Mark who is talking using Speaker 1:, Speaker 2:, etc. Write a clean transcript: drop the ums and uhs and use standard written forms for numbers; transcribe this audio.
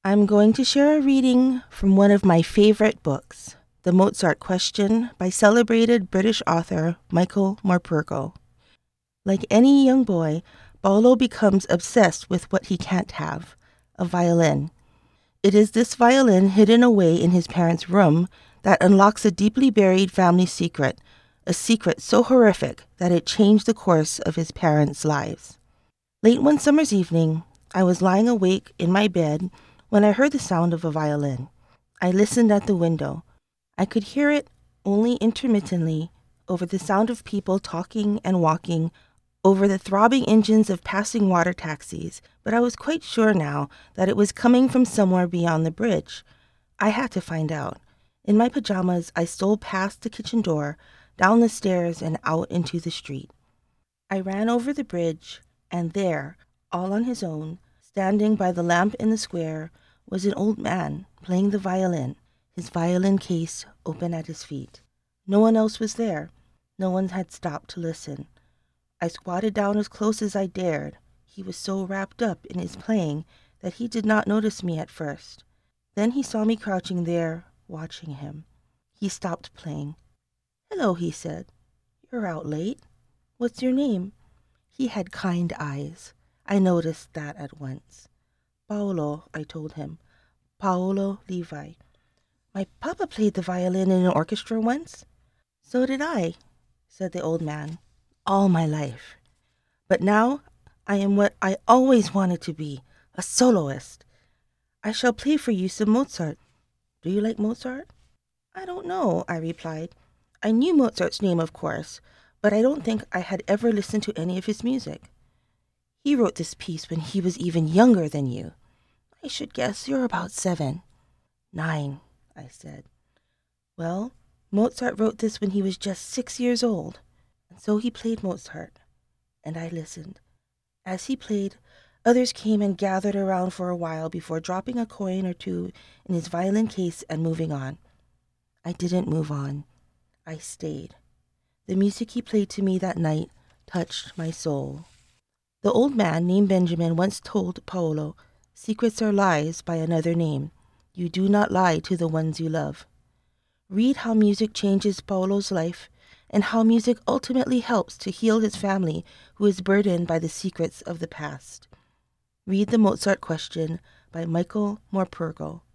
Speaker 1: I'm going to share a reading from one of my favorite books, The Mozart Question by celebrated British author Michael Morpurgo. Like any young boy, Paolo becomes obsessed with what he can't have, a violin. It is this violin hidden away in his parents' room that unlocks a deeply buried family secret, a secret so horrific that it changed the course of his parents' lives. Late one summer's evening, I was lying awake in my bed when I heard the sound of a violin. I listened at the window. I could hear it only intermittently over the sound of people talking and walking, over the throbbing engines of passing water taxis, but I was quite sure now that it was coming from somewhere beyond the bridge. I had to find out. In my pajamas, I stole past the kitchen door, down the stairs, and out into the street. I ran over the bridge, and there, all on his own, standing by the lamp in the square, was an old man playing the violin, his violin case open at his feet. No one else was there. No one had stopped to listen. I squatted down as close as I dared. He was so wrapped up in his playing that he did not notice me at first. Then he saw me crouching there, watching him. He stopped playing. "Hello," he said. "You're out late. What's your name?" He had kind eyes. I noticed that at once. "Paolo," I told him. "Paolo Levi. My papa played the violin in an orchestra once." "So did I," said the old man, "all my life. But now I am what I always wanted to be, a soloist. I shall play for you some Mozart. Do you like Mozart?" "I don't know," I replied. I knew Mozart's name, of course, but I don't think I had ever listened to any of his music. "He wrote this piece when he was even younger than you. I should guess you're about 7. "9, I said. "Well, Mozart wrote this when he was just 6 years old." And so he played Mozart, and I listened. As he played, others came and gathered around for a while before dropping a coin or two in his violin case and moving on. I didn't move on. I stayed. The music he played to me that night touched my soul. The old man named Benjamin once told Paolo, "Secrets are lies by another name. You do not lie to the ones you love." Read how music changes Paolo's life and how music ultimately helps to heal his family who is burdened by the secrets of the past. Read The Mozart Question by Michael Morpurgo.